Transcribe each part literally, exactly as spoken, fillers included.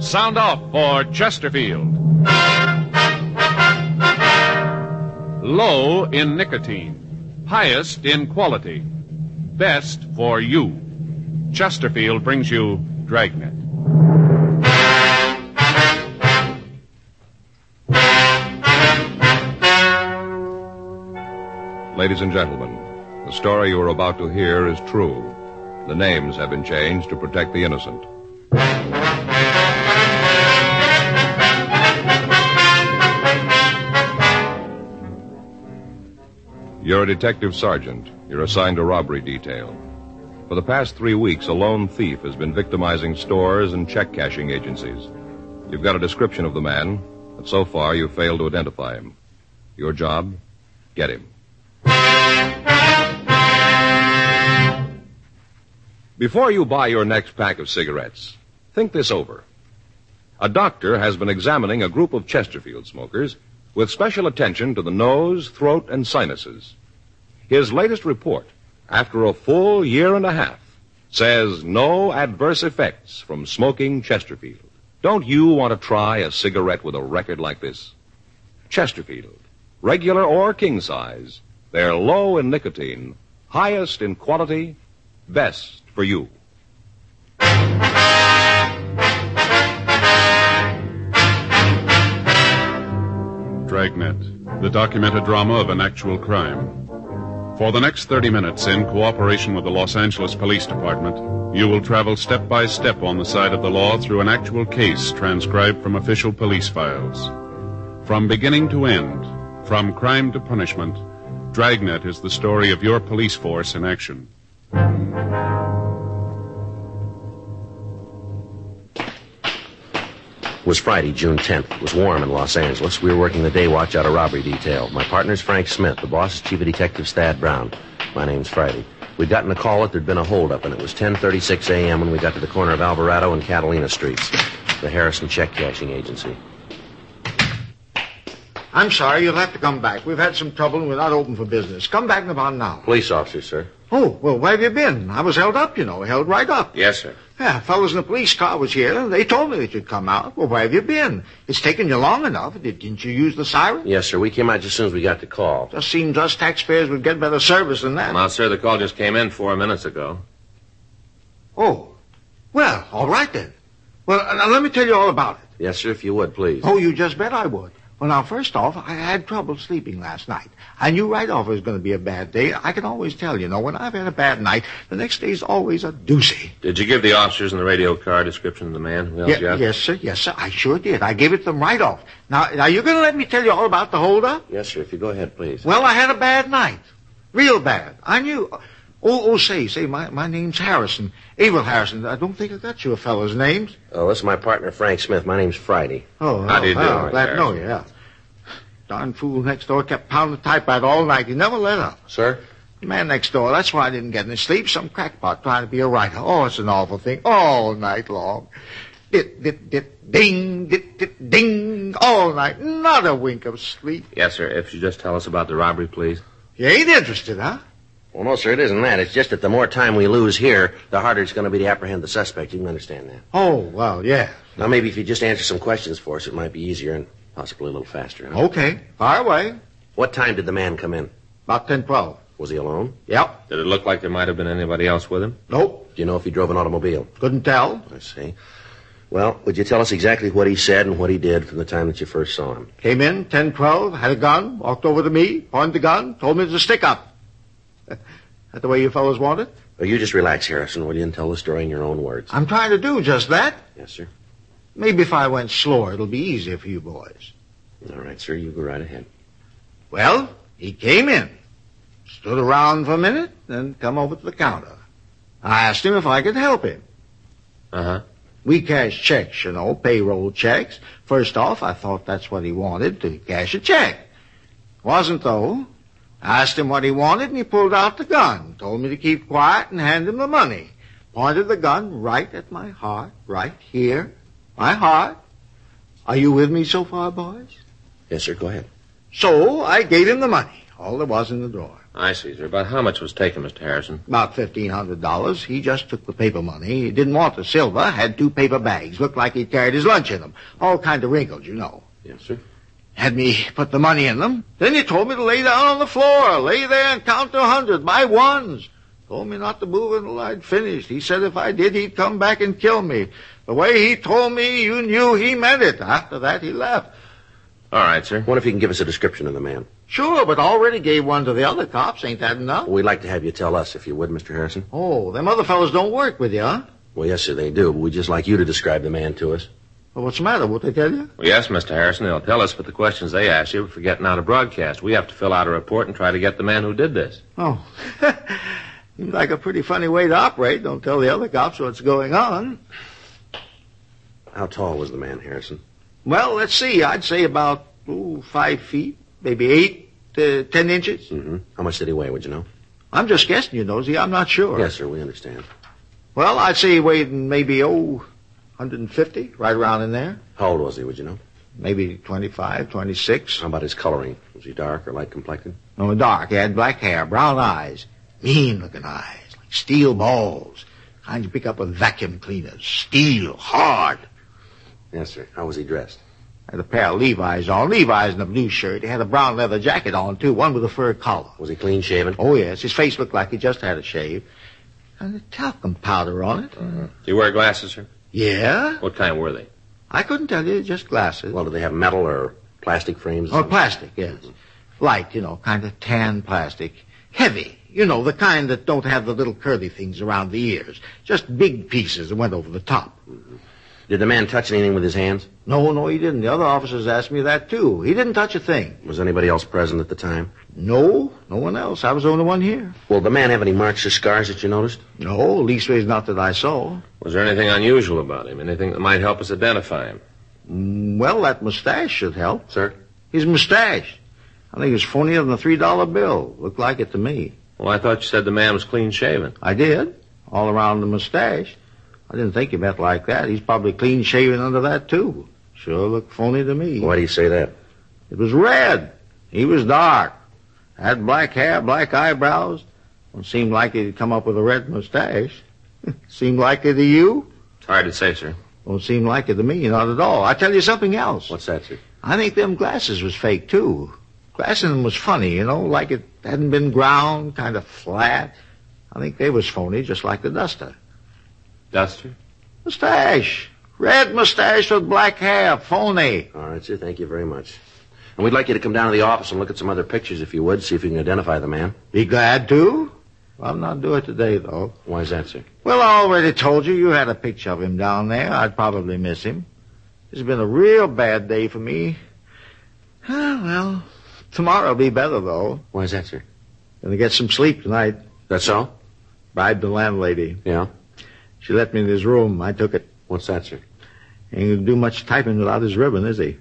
sound off for Chesterfield. Low in nicotine, highest in quality, best for you. Chesterfield brings you Dragnet. Ladies and gentlemen, the story you are about to hear is true. The names have been changed to protect the innocent. You're a detective sergeant. You're assigned a robbery detail. For the past three weeks, a lone thief has been victimizing stores and check-cashing agencies. You've got a description of the man, but so far you've failed to identify him. Your job? Get him. Before you buy your next pack of cigarettes, think this over. A doctor has been examining a group of Chesterfield smokers with special attention to the nose, throat, and sinuses. His latest report, after a full year and a half, says no adverse effects from smoking Chesterfield. Don't you want to try a cigarette with a record like this? Chesterfield, regular or king size, they're low in nicotine, highest in quality, best for you. Dragnet, the documented drama of an actual crime. For the next thirty minutes, in cooperation with the Los Angeles Police Department, you will travel step by step on the side of the law through an actual case transcribed from official police files. From beginning to end, from crime to punishment, Dragnet is the story of your police force in action. It was Friday, June tenth. It was warm in Los Angeles. We were working the day watch out of robbery detail. My partner's Frank Smith. The boss is Chief of Detectives Thad Brown. My name's Friday. We'd gotten a call that there'd been a holdup, and it was ten thirty-six a.m. when we got to the corner of Alvarado and Catalina Streets, the Harrison Check Cashing Agency. I'm sorry, you'll have to come back. We've had some trouble and we're not open for business. Come back in about an hour. Police officer, sir. Oh, well, where have you been? I was held up, you know, held right up. Yes, sir. Yeah, fellows in the police car was here, and they told me that you'd come out. Well, where have you been? It's taken you long enough. Didn't you use the siren? Yes, sir. We came out just as soon as we got the call. Just seems us taxpayers would get better service than that. Well, sir, the call just came in four minutes ago. Oh. Well, all right then. Well, now let me tell you all about it. Yes, sir, if you would, please. Oh, you just bet I would. Well, now, first off, I had trouble sleeping last night. I knew right off it was going to be a bad day. I can always tell, you know, when I've had a bad night, the next day's always a doozy. Did you give the officers in the radio car a description of the man who held Yeah, you up? yes, sir. Yes, sir. I sure did. I gave it to them right off. Now, now you're going to let me tell you all about the holdup? Yes, sir, if you go ahead, please. Well, I had a bad night. Real bad. I knew. Oh, oh, say, say, my, my name's Harrison. Abel Harrison. I don't think I got you a fellow's names. Oh, this is my partner, Frank Smith. My name's Friday. Oh, How do you do, well, glad to Harrison? know you, yeah. Darn fool next door kept pounding the typewriter all night. He never let up. Sir? The man next door, that's why I didn't get any sleep. Some crackpot trying to be a writer. Oh, it's an awful thing. All night long. Dit, dit, dit, ding, dit, dit, ding. All night. Not a wink of sleep. Yes, sir. If you just tell us about the robbery, please. You ain't interested, huh? Well, no, sir, it isn't that. It's just that the more time we lose here, the harder it's going to be to apprehend the suspect. You can understand that. Oh, well, yeah. Now, maybe if you just answer some questions for us, it might be easier and possibly a little faster. Huh? Okay. Fire away. What time did the man come in? About ten twelve. Was he alone? Yep. Did it look like there might have been anybody else with him? Nope. Do you know if he drove an automobile? Couldn't tell. I see. Well, would you tell us exactly what he said and what he did from the time that you first saw him? Came in, ten twelve, had a gun, walked over to me, pointed the gun, told me to stick up. That the way you fellows want it? Oh, you just relax, Harrison, will you, and tell the story in your own words. I'm trying to do just that. Yes, sir. Maybe if I went slower, it'll be easier for you boys. All right, sir, you go right ahead. Well, he came in, stood around for a minute, then come over to the counter. I asked him if I could help him. Uh-huh. We cash checks, you know, payroll checks. First off, I thought that's what he wanted, to cash a check. Wasn't, though. I asked him what he wanted, and he pulled out the gun, told me to keep quiet and hand him the money. Pointed the gun right at my heart, right here. My heart. Are you with me so far, boys? Yes, sir, go ahead. So I gave him the money, all there was in the drawer. I see, sir. About how much was taken, Mister Harrison? About fifteen hundred dollars. He just took the paper money. He didn't want the silver. Had two paper bags. Looked like he carried his lunch in them. All kind of wrinkled, you know. Yes, sir. Had me put the money in them. Then he told me to lay down on the floor. Lay there and count to a hundred by ones. Told me not to move until I'd finished. He said if I did, he'd come back and kill me. The way he told me, you knew he meant it. After that, he left. All right, sir. What if you can give us a description of the man? Sure, but already gave one to the other cops. Ain't that enough? We'd like to have you tell us, if you would, Mister Harrison. Oh, them other fellows don't work with you, huh? Well, yes, sir, they do, but we'd just like you to describe the man to us. Well, what's the matter? Won't they tell you? Well, yes, Mister Harrison, they'll tell us, but the questions they ask you for getting out of broadcast. We have to fill out a report and try to get the man who did this. Oh. Seems like a pretty funny way to operate. Don't tell the other cops what's going on. How tall was the man, Harrison? Well, let's see. I'd say about, ooh, five feet, maybe eight to ten inches. Mm-hmm. How much did he weigh, would you know? I'm just guessing, you nosy. I'm not sure. Yes, sir, we understand. Well, I'd say he weighed maybe, oh, one hundred fifty, right around in there. How old was he, would you know? Maybe twenty-five, twenty-six. How about his coloring? Was he dark or light complected? No, dark. He had black hair, brown eyes, mean-looking eyes, like steel balls. Kind you pick up with vacuum cleaners. Steel, hard. Yes, sir. How was he dressed? Had a pair of Levi's on. Levi's in a blue shirt. He had a brown leather jacket on, too, one with a fur collar. Was he clean-shaven? Oh, yes. His face looked like he just had a shave. And a talcum powder on it. Uh-huh. Do you wear glasses, sir? Yeah. What kind were they? I couldn't tell you, just glasses. Well, did they have metal or plastic frames? Oh, plastic, yes. Light, you know, kind of tan plastic. Heavy, you know, the kind that don't have the little curly things around the ears. Just big pieces that went over the top. Mm-hmm. Did the man touch anything with his hands? No, no, he didn't. The other officers asked me that, too. He didn't touch a thing. Was anybody else present at the time? No, no one else. I was the only one here. Well, did the man have any marks or scars that you noticed? No, leastways not that I saw. Was there anything unusual about him? Anything that might help us identify him? Mm, well, that mustache should help. Sir? His mustache. I think it was funnier than a three dollar bill. Looked like it to me. Well, I thought you said the man was clean-shaven. I did. All around the mustache. I didn't think he meant like that. He's probably clean-shaven under that, too. Sure looked phony to me. Why do you say that? It was red. He was dark. Had black hair, black eyebrows. Don't seem like he'd come up with a red mustache. Seem like it to you? It's hard to say, sir. Don't seem like it to me, not at all. I tell you something else. What's that, sir? I think them glasses was fake, too. Glass in them was funny, you know, like it hadn't been ground, kind of flat. I think they was phony, just like the duster. Duster? Mustache. Red mustache with black hair. Phony. All right, sir. Thank you very much. And we'd like you to come down to the office and look at some other pictures, if you would, see if you can identify the man. Be glad to. I'll not do it today, though. Why is that, sir? Well, I already told you you had a picture of him down there. I'd probably miss him. It's been a real bad day for me. Ah, well, tomorrow'll be better, though. Why is that, sir? Gonna get some sleep tonight. That's all? Bribed the landlady. Yeah? She let me in his room. I took it. What's that, sir? Ain't gonna do much typing without his ribbon, is he?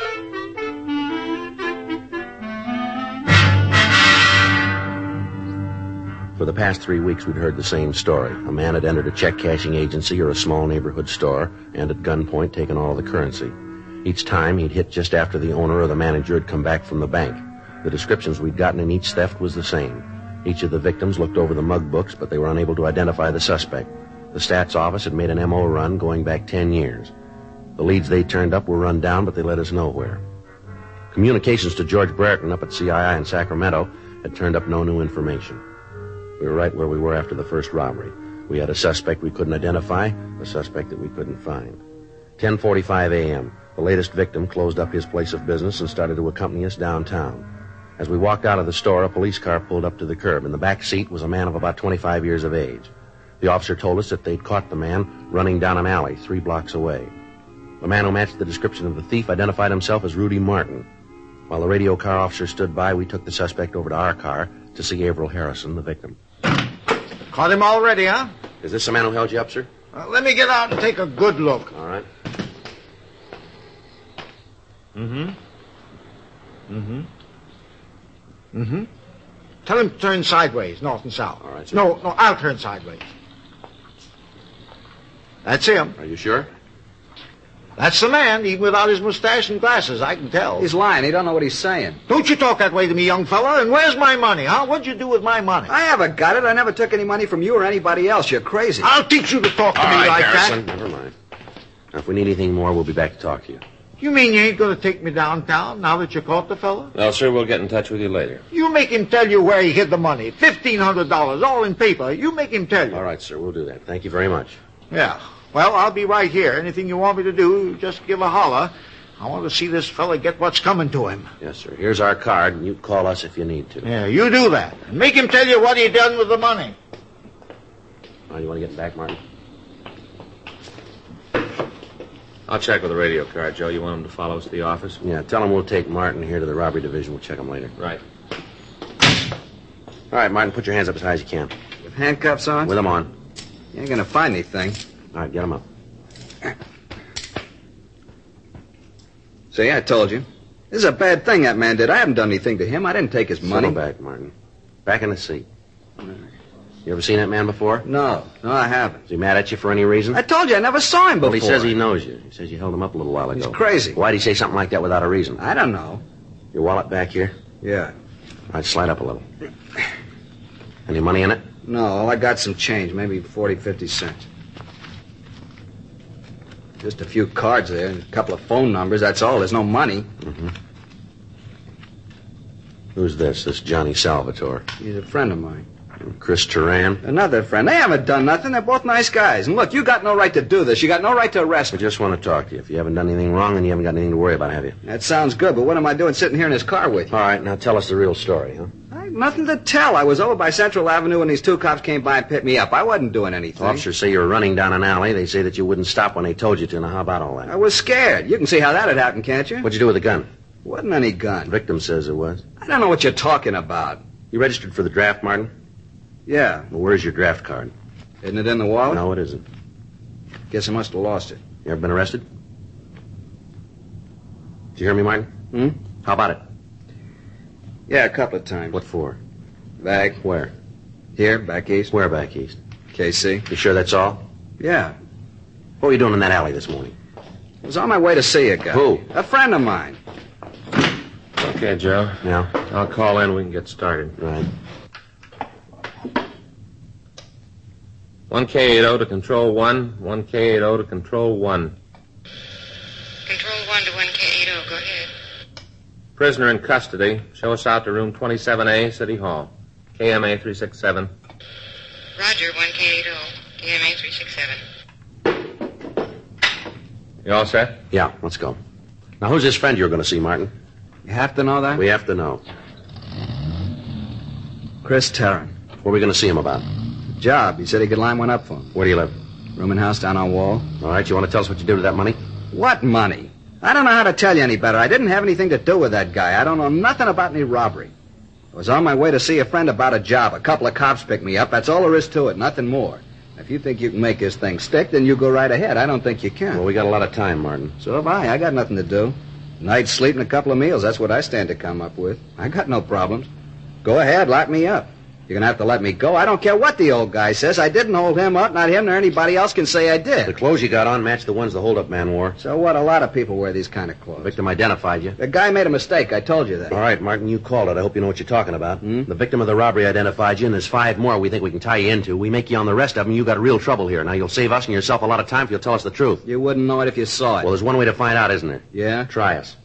For the past three weeks, we'd heard the same story. A man had entered a check-cashing agency or a small neighborhood store and at gunpoint taken all the currency. Each time, he'd hit just after the owner or the manager had come back from the bank. The descriptions we'd gotten in each theft was the same. Each of the victims looked over the mug books, but they were unable to identify the suspect. The stats office had made an M O run going back ten years. The leads they turned up were run down, but they led us nowhere. Communications to George Brereton up at C I I in Sacramento had turned up no new information. We were right where we were after the first robbery. We had a suspect we couldn't identify, a suspect that we couldn't find. ten forty-five a.m., the latest victim closed up his place of business and started to accompany us downtown. As we walked out of the store, a police car pulled up to the curb. In the back seat was a man of about twenty-five years of age. The officer told us that they'd caught the man running down an alley three blocks away. The man who matched the description of the thief identified himself as Rudy Martin. While the radio car officer stood by, we took the suspect over to our car to see Averill Harrison, the victim. Caught him already, huh? Is this the man who held you up, sir? Uh, let me get out and take a good look. All right. Mm-hmm. Mm-hmm. Mm-hmm. Tell him to turn sideways, north and south. All right, sir. No, no, I'll turn sideways. That's him. Are you sure? That's the man, even without his mustache and glasses, I can tell. He's lying. He don't know what he's saying. Don't you talk that way to me, young fella. And where's my money, huh? What'd you do with my money? I haven't got it. I never took any money from you or anybody else. You're crazy. I'll teach you to talk to All me right, like Harrison, that. never mind. Now, if we need anything more, we'll be back to talk to you. You mean you ain't going to take me downtown now that you caught the fella? No, sir, we'll get in touch with you later. You make him tell you where he hid the money. fifteen hundred dollars, all in paper. You make him tell you. All right, sir, we'll do that. Thank you very much. Yeah. Well, I'll be right here. Anything you want me to do, just give a holler. I want to see this fella get what's coming to him. Yes, sir. Here's our card, and you call us if you need to. Yeah, you do that. And make him tell you what he done with the money. Oh, you want to get back, Martin? I'll check with the radio car, Joe. You want him to follow us to the office? Yeah, tell him we'll take Martin here to the robbery division. We'll check him later. Right. All right, Martin, put your hands up as high as you can. With handcuffs on? With them on. You ain't gonna find anything. All right, get them up. See, I told you. This is a bad thing that man did. I haven't done anything to him. I didn't take his money. Settle back, Martin. Back in the seat. You ever seen that man before? No, no, I haven't. Is he mad at you for any reason? I told you I never saw him before. Well, he says he knows you. He says you held him up a little while ago. He's crazy. Why'd he say something like that without a reason? I don't know. Your wallet back here? Yeah. All right, slide up a little. Any money in it? No, all I got some change, maybe forty, fifty cents. Just a few cards there and a couple of phone numbers, that's all. There's no money. Mm-hmm. Who's this, this Johnny Salvatore? He's a friend of mine. Chris Turan? Another friend. They haven't done nothing. They're both nice guys. And look, you got no right to do this. You got no right to arrest I me. just want to talk to you. If you haven't done anything wrong, then you haven't got anything to worry about, have you? That sounds good, but what am I doing sitting here in this car with you? All right, now tell us the real story, huh? I have nothing to tell. I was over by Central Avenue when these two cops came by and picked me up. I wasn't doing anything. Officers say you were running down an alley. They say that you wouldn't stop when they told you to. Now, how about all I that? was scared. You can see how that had happened, can't you? What'd you do with the gun? Wasn't any The gun. victim says it was. I don't know what you're talking about. You registered for the draft, Martin? Yeah. Well, where's your draft card? Isn't it in the wallet? No, it isn't. Guess I must have lost it. You ever been arrested? Did you hear me, Martin? Hmm? How about it? Yeah, a couple of times. What for? Back. Where? Here, back east. Where back east? K C. You sure that's all? Yeah. What were you doing in that alley this morning? I was on my way to see a guy. Who? A friend of mine. Okay, Joe. Yeah? I'll call in. We can get started. Right. one K eighty to Control one. one K eighty to Control one. Control one to one K eighty. Go ahead. Prisoner in custody. Show us out to room twenty-seven A, City Hall. K M A three six seven. Roger, one K eighty. K M A three six seven. You all set? Yeah, let's go. Now, who's this friend you're going to see, Martin? You have to know that? We have to know. Chris Tarrant. What are we going to see him about? Job. He said he could line one up for him. Where do you live? Rooming house down on Wall. All right, you want to tell us what you did with that money? What money? I don't know how to tell you any better. I didn't have anything to do with that guy. I don't know nothing about any robbery. I was on my way to see a friend about a job. A couple of cops picked me up. That's all there is to it, nothing more. If you think you can make this thing stick, then you go right ahead. I don't think you can. Well, we got a lot of time, Martin. So have I. I got nothing to do. Night's sleep and a couple of meals. That's what I stand to come up with. I got no problems. Go ahead, lock me up. You're going to have to let me go. I don't care what the old guy says. I didn't hold him up. Not him nor anybody else can say I The did. clothes you got on match the ones the hold-up man wore. So what? A lot of people wear these kind of The clothes. victim identified you. The guy made a mistake. I told you that. All right, Martin, you called it. I hope you know what you're talking about. Hmm? The victim of the robbery identified you, and there's five more we think we can tie you into. We make you on the rest of them, you got real trouble here. Now, you'll save us and yourself a lot of time if you'll tell us the truth. You wouldn't know it if you saw it. Well, there's one way to find out, isn't there? Yeah? Try us.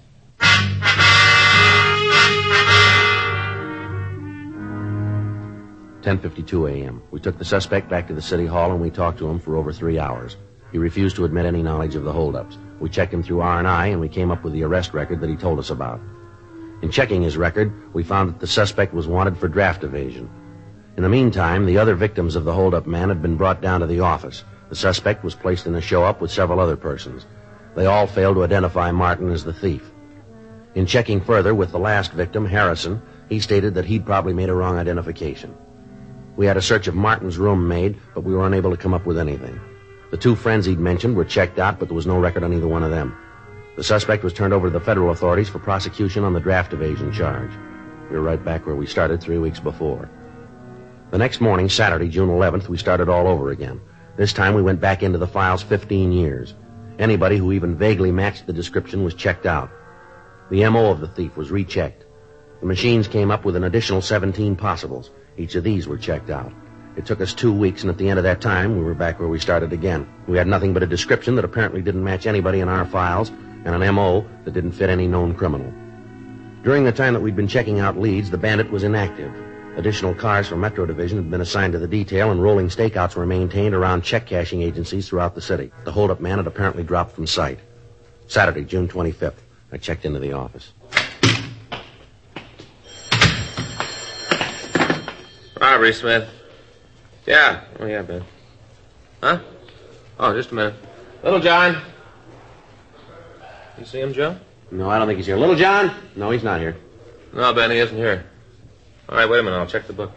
ten fifty-two a.m. We took the suspect back to the city hall, and we talked to him for over three hours. He refused to admit any knowledge of the holdups. We checked him through R and I, and we came up with the arrest record that he told us about. In checking his record, we found that the suspect was wanted for draft evasion. In the meantime, the other victims of the holdup man had been brought down to the office. The suspect was placed in a show-up with several other persons. They all failed to identify Martin as the thief. In checking further with the last victim, Harrison, he stated that he'd probably made a wrong identification. We had a search of Martin's room made, but we were unable to come up with anything. The two friends he'd mentioned were checked out, but there was no record on either one of them. The suspect was turned over to the federal authorities for prosecution on the draft evasion charge. We were right back where we started three weeks before. The next morning, Saturday, June eleventh, we started all over again. This time we went back into the files fifteen years. Anybody who even vaguely matched the description was checked out. The M O of the thief was rechecked. The machines came up with an additional seventeen possibles. Each of these were checked out. It took us two weeks, and at the end of that time, we were back where we started again. We had nothing but a description that apparently didn't match anybody in our files, and an M O that didn't fit any known criminal. During the time that we'd been checking out leads, the bandit was inactive. Additional cars from Metro Division had been assigned to the detail, and rolling stakeouts were maintained around check-cashing agencies throughout the city. The hold-up man had apparently dropped from sight. Saturday, June twenty-fifth, I checked into the office. Robbery, Smith. Yeah. Oh, yeah, Ben. Huh? Oh, just a minute. Little John. You see him, Joe? No, I don't think he's here. Little John? No, he's not here. No, Ben, he isn't here. All right, wait a minute. I'll check the book.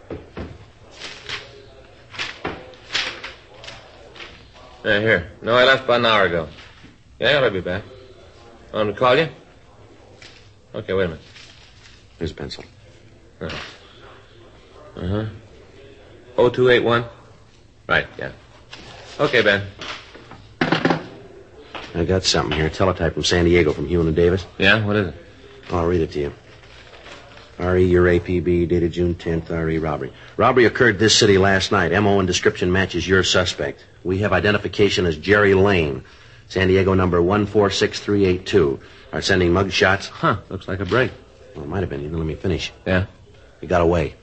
Yeah, here. No, I left about an hour ago. Yeah, I'll be back. Want me to call you? Okay, wait a minute. Here's a pencil. Oh. Uh-huh. oh two eight one? Right, yeah. Okay, Ben. I got something here. Teletype from San Diego from Hewin and Davis. Yeah? What is it? I'll read it to you. R E, your A P B, dated June tenth, R E, robbery. Robbery occurred this city last night. M O and description matches your suspect. We have identification as Jerry Lane. San Diego number one four six three eight two. Are sending mug shots. Huh, looks like a break. Well, it might have been. You didn't let me finish. Yeah? He got away.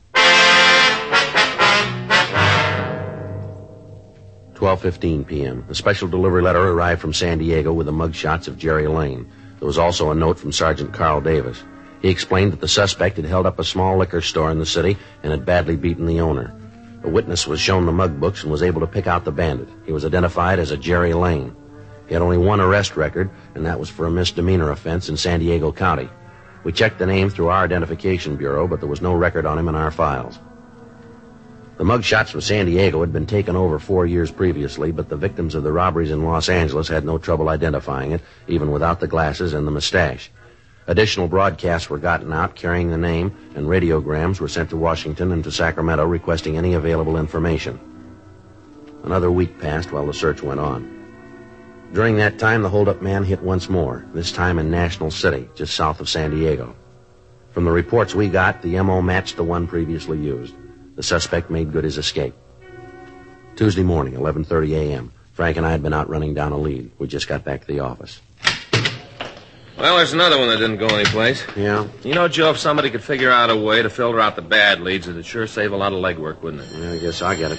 twelve fifteen p.m. A special delivery letter arrived from San Diego with the mug shots of Jerry Lane. There was also a note from Sergeant Carl Davis. He explained that the suspect had held up a small liquor store in the city and had badly beaten the owner. A witness was shown the mug books and was able to pick out the bandit. He was identified as a Jerry Lane. He had only one arrest record, and that was for a misdemeanor offense in San Diego County. We checked the name through our identification bureau, but there was no record on him in our files. The mug shots from San Diego had been taken over four years previously, but the victims of the robberies in Los Angeles had no trouble identifying it, even without the glasses and the mustache. Additional broadcasts were gotten out carrying the name, and radiograms were sent to Washington and to Sacramento requesting any available information. Another week passed while the search went on. During that time, the hold-up man hit once more, this time in National City, just south of San Diego. From the reports we got, the M O matched the one previously used. The suspect made good his escape. Tuesday morning, eleven thirty a.m. Frank and I had been out running down a lead. We just got back to the office. Well, there's another one that didn't go anyplace. Yeah? You know, Joe, if somebody could figure out a way to filter out the bad leads, it'd sure save a lot of legwork, wouldn't it? Yeah, I guess I get it.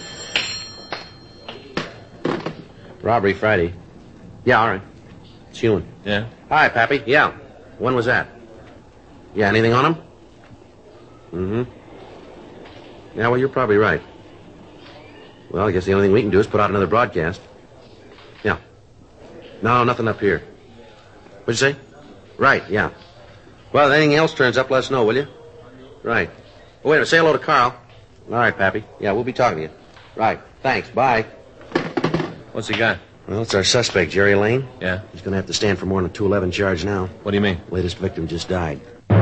Robbery Friday. Yeah, all right. It's Hewin. Yeah? Hi, Pappy. Yeah. When was that? Yeah, anything on him? Mm-hmm. Yeah, well, you're probably right. Well, I guess the only thing we can do is put out another broadcast. Yeah. No, nothing up here. What'd you say? Right, yeah. Well, if anything else turns up, let us know, will you? Right. Oh, wait a minute. Say hello to Carl. All right, Pappy. Yeah, we'll be talking to you. Right. Thanks. Bye. What's he got? Well, it's our suspect, Jerry Lane. Yeah? He's going to have to stand for more than a two eleven charge now. What do you mean? Latest victim just died.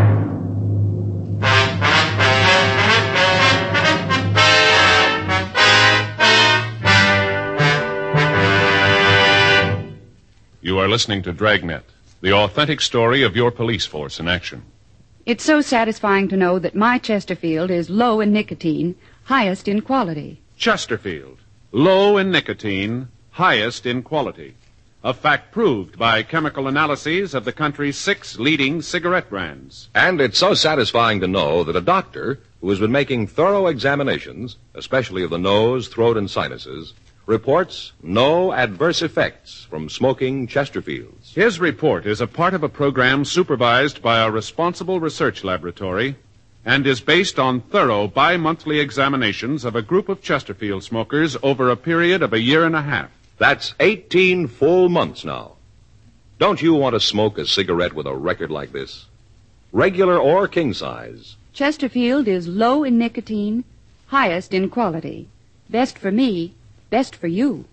You are listening to Dragnet, the authentic story of your police force in action. It's so satisfying to know that my Chesterfield is low in nicotine, highest in quality. Chesterfield, low in nicotine, highest in quality. A fact proved by chemical analyses of the country's six leading cigarette brands. And it's so satisfying to know that a doctor who has been making thorough examinations, especially of the nose, throat, and sinuses, reports no adverse effects from smoking Chesterfields. His report is a part of a program supervised by a responsible research laboratory and is based on thorough bi-monthly examinations of a group of Chesterfield smokers over a period of a year and a half. That's eighteen full months now. Don't you want to smoke a cigarette with a record like this? Regular or king size. Chesterfield is low in nicotine, highest in quality. Best for me, best for you.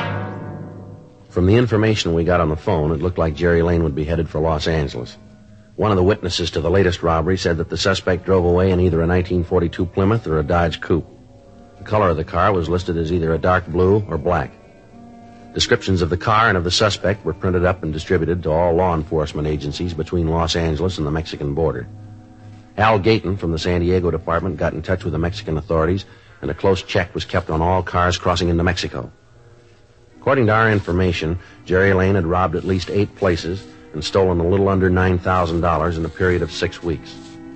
From the information we got on the phone, it looked like Jerry Lane would be headed for Los Angeles. One of the witnesses to the latest robbery said that the suspect drove away in either a nineteen forty-two Plymouth or a Dodge Coupe. The color of the car was listed as either a dark blue or black. Descriptions of the car and of the suspect were printed up and distributed to all law enforcement agencies between Los Angeles and the Mexican border. Al Gayton from the San Diego department got in touch with the Mexican authorities, and a close check was kept on all cars crossing into Mexico. According to our information, Jerry Lane had robbed at least eight places and stolen a little under nine thousand dollars in a period of six weeks.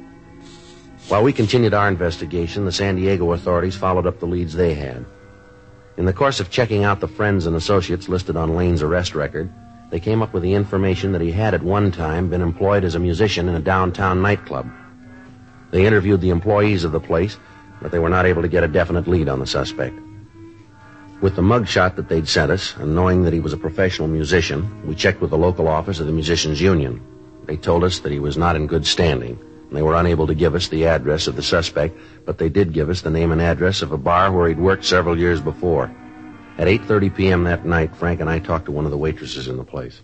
While we continued our investigation, the San Diego authorities followed up the leads they had. In the course of checking out the friends and associates listed on Lane's arrest record, they came up with the information that he had at one time been employed as a musician in a downtown nightclub. They interviewed the employees of the place, but they were not able to get a definite lead on the suspect. With the mugshot that they'd sent us, and knowing that he was a professional musician, we checked with the local office of the Musicians Union. They told us that he was not in good standing, and they were unable to give us the address of the suspect, but they did give us the name and address of a bar where he'd worked several years before. At eight thirty p.m. that night, Frank and I talked to one of the waitresses in the place.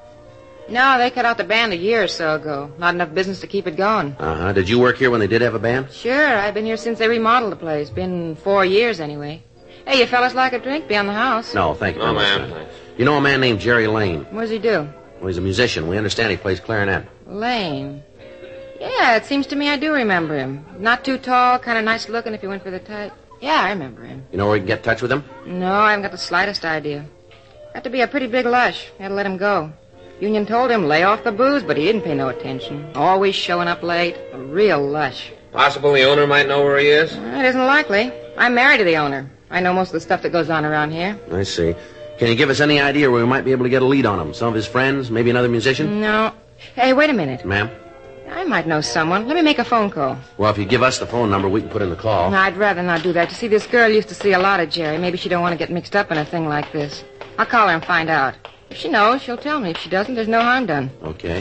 No, they cut out the band a year or so ago. Not enough business to keep it going. Uh-huh. Did you work here when they did have a band? Sure, I've been here since they remodeled the place. Been four years anyway. Hey, you fellas like a drink? Be on the house. No, thank you. No, very ma'am. much. Thanks. You know a man named Jerry Lane? What does he do? Well, he's a musician. We understand he plays clarinet. Lane. Yeah, it seems to me I do remember him. Not too tall, kind of nice looking if you went for the type. Yeah, I remember him. You know where we can get in touch with him? No, I haven't got the slightest idea. Got to be a pretty big lush. Had to let him go. Union told him lay off the booze, but he didn't pay no attention. Always showing up late. A real lush. Possible the owner might know where he is? It isn't likely. I'm married to the owner. I know most of the stuff that goes on around here. I see. Can you give us any idea where we might be able to get a lead on him? Some of his friends? Maybe another musician? No. Hey, wait a minute. Ma'am? I might know someone. Let me make a phone call. Well, if you give us the phone number, we can put in the call. No, I'd rather not do that. You see, this girl used to see a lot of Jerry. Maybe she don't want to get mixed up in a thing like this. I'll call her and find out. If she knows, she'll tell me. If she doesn't, there's no harm done. Okay.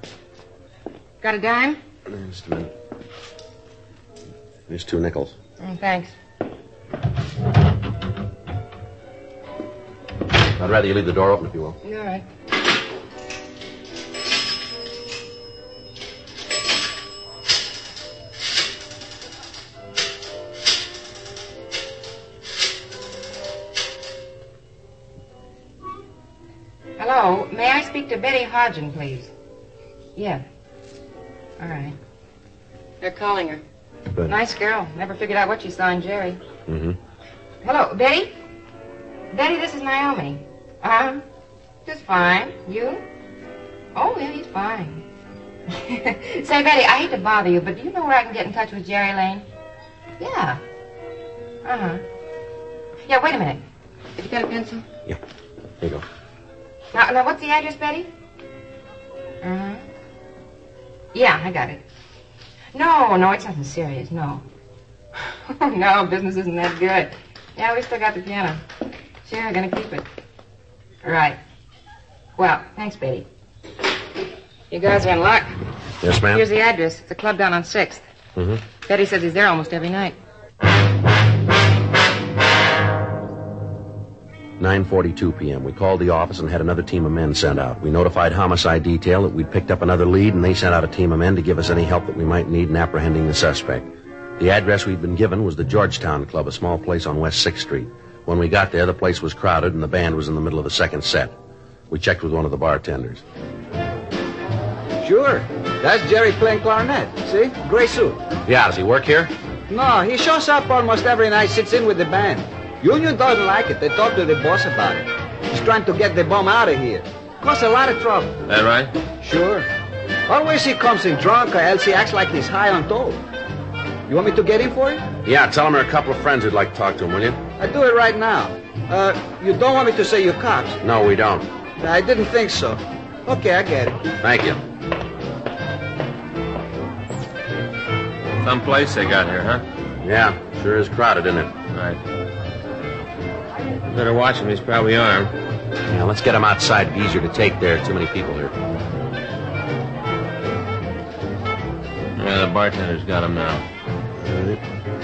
Got a dime? Just a minute. Here's two nickels. Mm, thanks. I'd rather you leave the door open, if you will. All right. Hello, may I speak to Betty Hodgin, please? Yeah. All right. They're calling her. Good. Nice girl. Never figured out what she saw in Jerry. Mm-hmm. Hello, Betty? Betty, this is Naomi. Uh-huh. Just fine. You? Oh, yeah, he's fine. Say, Betty, I hate to bother you, but do you know where I can get in touch with Jerry Lane? Yeah. Uh-huh. Yeah, wait a minute. Have you got a pencil? Yeah. Here you go. Now, now, what's the address, Betty? Uh-huh. Yeah, I got it. No, no, it's nothing serious, no. No, business isn't that good. Yeah, we still got the piano. Sure, I'm gonna keep it. Right. Well, thanks, Betty. You guys are in luck. Yes, ma'am? Here's the address. It's a club down on sixth. Mm-hmm. Betty says he's there almost every night. nine forty-two p.m. We called the office and had another team of men sent out. We notified homicide detail that we'd picked up another lead, and they sent out a team of men to give us any help that we might need in apprehending the suspect. The address we'd been given was the Georgetown Club, a small place on West sixth Street. When we got there, the place was crowded, and the band was in the middle of the second set. We checked with one of the bartenders. Sure. That's Jerry playing clarinet. See? Gray suit. Yeah, does he work here? No, he shows up almost every night, sits in with the band. Union doesn't like it. They talked to the boss about it. He's trying to get the bum out of here. Cause a lot of trouble. That right? Sure. Always he comes in drunk or else he acts like he's high on dope. You want me to get in for you? Yeah, tell him there are a couple of friends who'd like to talk to him, will you? I'll do it right now. Uh, you don't want me to say you're cops? No, we don't. I didn't think so. Okay, I get it. Thank you. Some place they got here, huh? Yeah, sure is crowded, isn't it? Right. Better watch him. He's probably armed. Yeah, let's get him outside. It'd be easier to take there. Too many people here. Yeah, the bartender's got him now. All right.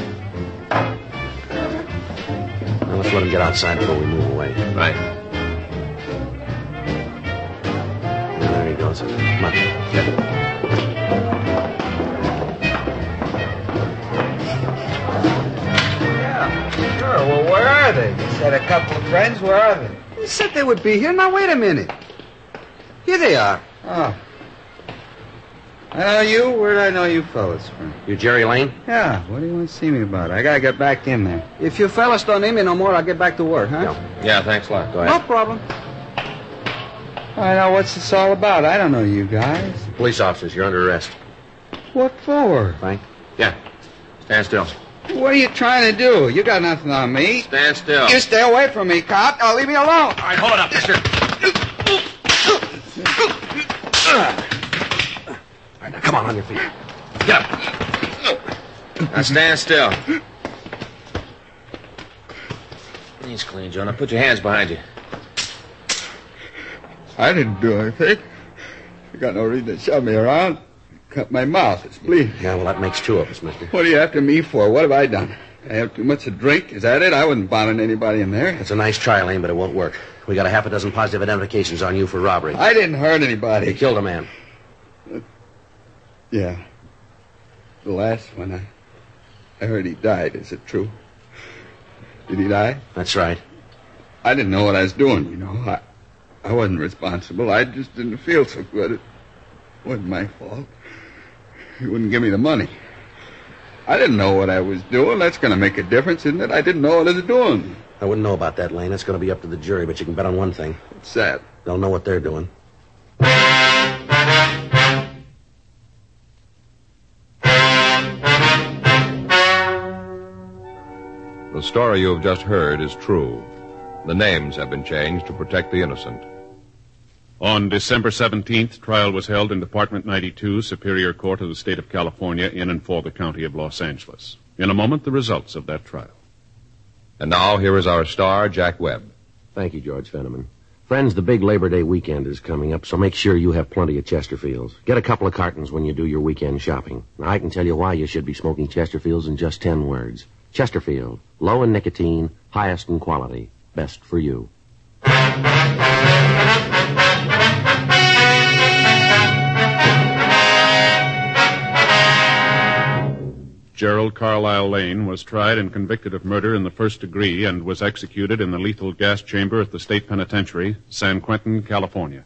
Now let's let him get outside before we move away. Right. Yeah, there he goes. Come on. Get. Yeah, sure. Well, where are they? You said a couple of friends. Where are they? You said they would be here. Now, wait a minute. Here they are. Oh. I know you. Where did I know you fellas from? You Jerry Lane? Yeah. What do you want to see me about? I gotta get back in there. If you fellas don't need me no more, I'll get back to work, huh? Yeah. Yeah, thanks a lot. Go No ahead. problem. I know what's this all about. I don't know you guys. Police officers, you're under arrest. What for? Frank? Yeah. Stand still. What are you trying to do? You got nothing on me. Stand still. You stay away from me, cop. Now leave me alone. All right, hold it up, mister. All right, now come on, on your feet. Get up. Now stand still. Knees clean, Joe. Now put your hands behind you. I didn't do anything. You got no reason to shove me around. Cut my mouth. It's bleeding. Yeah, well, that makes two of us, mister. What are you after me for? What have I done? I have too much to drink? Is that it? I wasn't bothering anybody in there. It's a nice try, Lane, but it won't work. We got a half a dozen positive identifications on you for robbery. I didn't hurt anybody. You killed a man. Yeah. The last one, I, I heard he died. Is it true? Did he die? That's right. I didn't know what I was doing, you know. I, I wasn't responsible. I just didn't feel so good. It wasn't my fault. He wouldn't give me the money. I didn't know what I was doing. That's going to make a difference, isn't it? I didn't know what I was doing. I wouldn't know about that, Lane. It's going to be up to the jury, but you can bet on one thing. What's that? They'll know what they're doing. The story you have just heard is true. The names have been changed to protect the innocent. On December seventeenth, trial was held in Department ninety-two, Superior Court of the State of California, in and for the County of Los Angeles. In a moment, the results of that trial. And now, here is our star, Jack Webb. Thank you, George Fenneman. Friends, the big Labor Day weekend is coming up, so make sure you have plenty of Chesterfields. Get a couple of cartons when you do your weekend shopping. Now, I can tell you why you should be smoking Chesterfields in just ten words. Chesterfield, low in nicotine, highest in quality, best for you. Gerald Carlisle Lane was tried and convicted of murder in the first degree and was executed in the lethal gas chamber at the state penitentiary, San Quentin, California.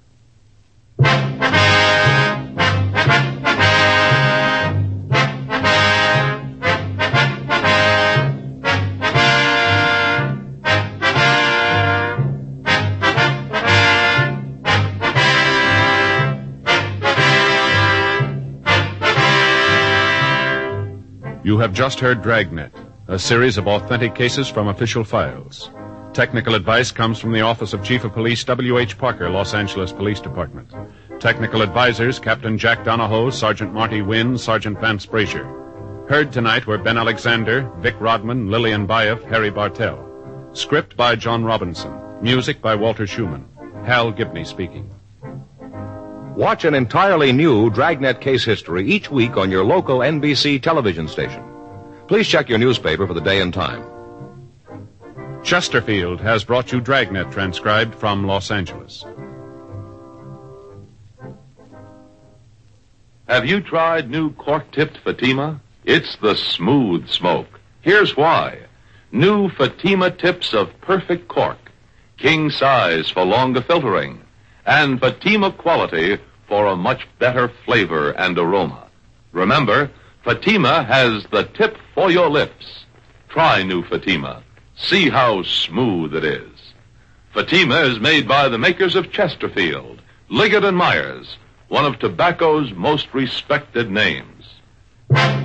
You have just heard Dragnet, a series of authentic cases from official files. Technical advice comes from the Office of Chief of Police W H Parker, Los Angeles Police Department. Technical advisors, Captain Jack Donahoe, Sergeant Marty Wynn, Sergeant Vance Brazier. Heard tonight were Ben Alexander, Vic Rodman, Lillian Baeff, Harry Bartell. Script by John Robinson. Music by Walter Schumann. Hal Gibney speaking. Watch an entirely new Dragnet case history each week on your local N B C television station. Please check your newspaper for the day and time. Chesterfield has brought you Dragnet, transcribed from Los Angeles. Have you tried new cork-tipped Fatima? It's the smooth smoke. Here's why. New Fatima tips of perfect cork, king size for longer filtering, and Fatima quality for a much better flavor and aroma. Remember, Fatima has the tip for your lips. Try new Fatima. See how smooth it is. Fatima is made by the makers of Chesterfield, Liggett and Myers, one of tobacco's most respected names.